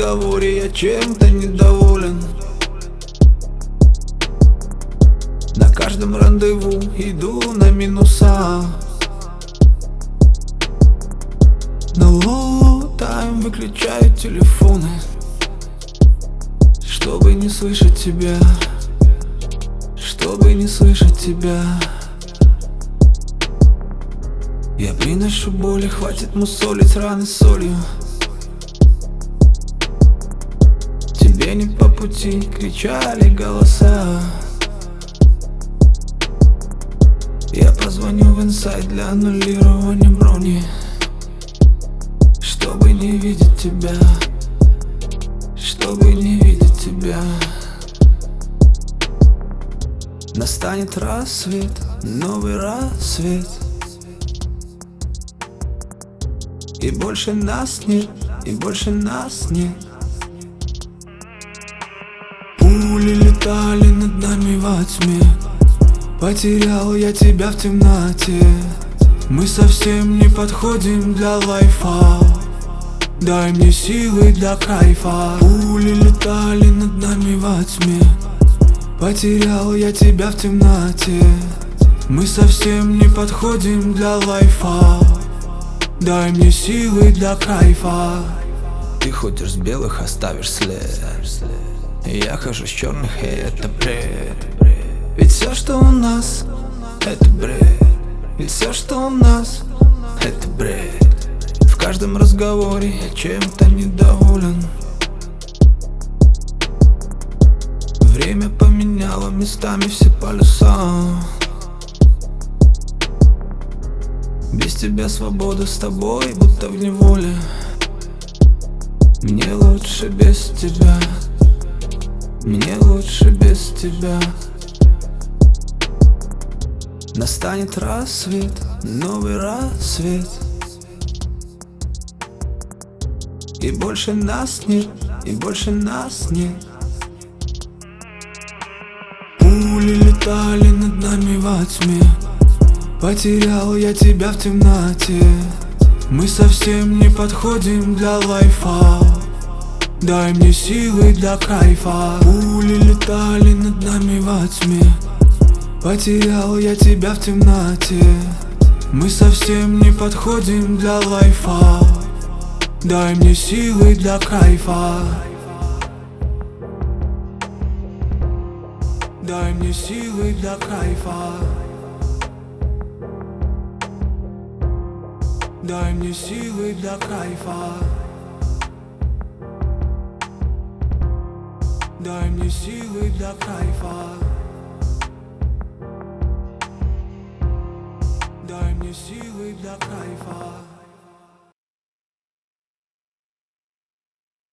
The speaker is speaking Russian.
разговоре я чем-то недоволен. На каждом рандеву иду на минуса. На low time выключаю телефоны, чтобы не слышать тебя, чтобы не слышать тебя. Я приношу боли, хватит мусолить раны солью. Тебе не по пути, кричали голоса. Я позвоню в инсайд для аннулирования брони, чтобы не видеть тебя, чтобы не видеть тебя. Настанет рассвет, новый рассвет, и больше нас нет, и больше нас нет. Пули летали над нами во тьме, потерял я тебя в темноте. Мы совсем не подходим для лайфа, дай мне силы для кайфа. Пули летали над нами во тьме, потерял я тебя в темноте. Мы совсем не подходим для лайфа, дай мне силы для кайфа. Ты ходишь с белых, оставишь след. Я хожу с черных, и это бред. Ведь все, что у нас, это бред. Ведь все, что у нас, это бред. В каждом разговоре я чем-то недоволен. Время поменяло местами все полюса. Без тебя свобода, с тобой будто в неволе. Мне лучше без тебя, мне лучше без тебя. Настанет рассвет, новый рассвет, и больше нас нет, и больше нас нет. Пули летали над нами во тьме, потерял я тебя в темноте. Мы совсем не подходим для лайфа, дай мне силы для кайфа. Пули летали над нами во тьме, потерял я тебя в темноте. Мы совсем не подходим для лайфа, дай мне силы для кайфа. Дай мне силы для кайфа. Дай мне силы для кайфа. Дай мне силы для кайфа. Дай мне силы для кайфа.